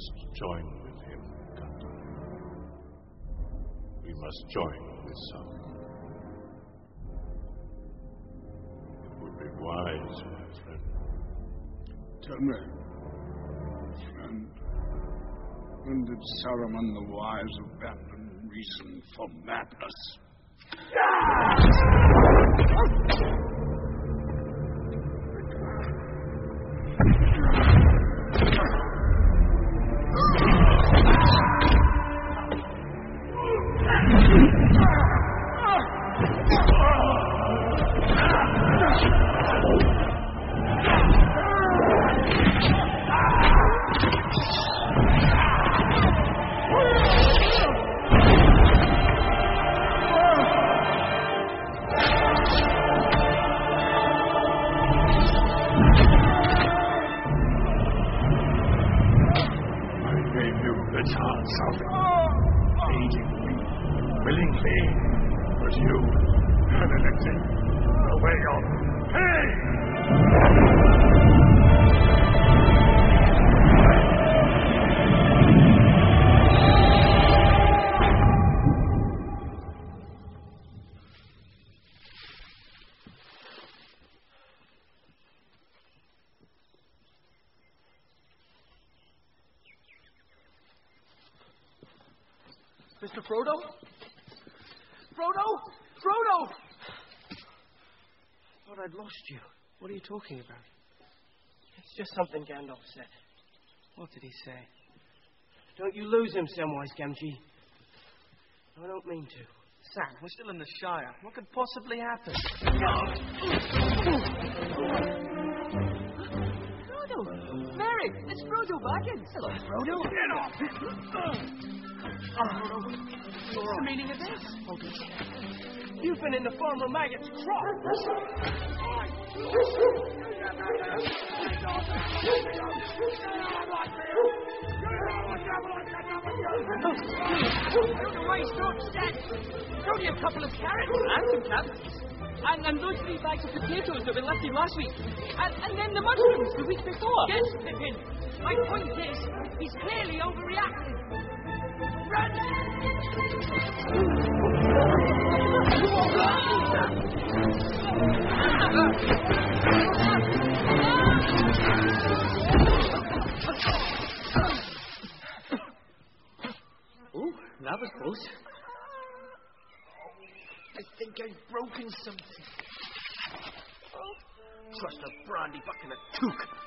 must join with him, Gandalf. We must join with Sauron. It would be wise, my friend. Tell me, friend, when did Saruman the Wise abandon reason for madness? Mr. Frodo? Frodo! Frodo! I thought I'd lost you. What are you talking about? It's just something Gandalf said. What did he say? Don't you lose him, Samwise Gamgee. I don't mean to. Sam, we're still in the Shire. What could possibly happen? Frodo! Merry! It's Frodo Baggins! Hello, Frodo. Get off him! What's the meaning of this? Hold it. You've been in the Farmer Maggot's I don't know why he's so upset. It's only a couple of carrots and some cabbages. And those 3 bags of potatoes that we left him last week. And then the mushrooms the week before. Yes, Pippin. My point is, he's clearly overreacting. Run! Ooh, that was close. I think I've broken something. Trust a brandy buck in a toque.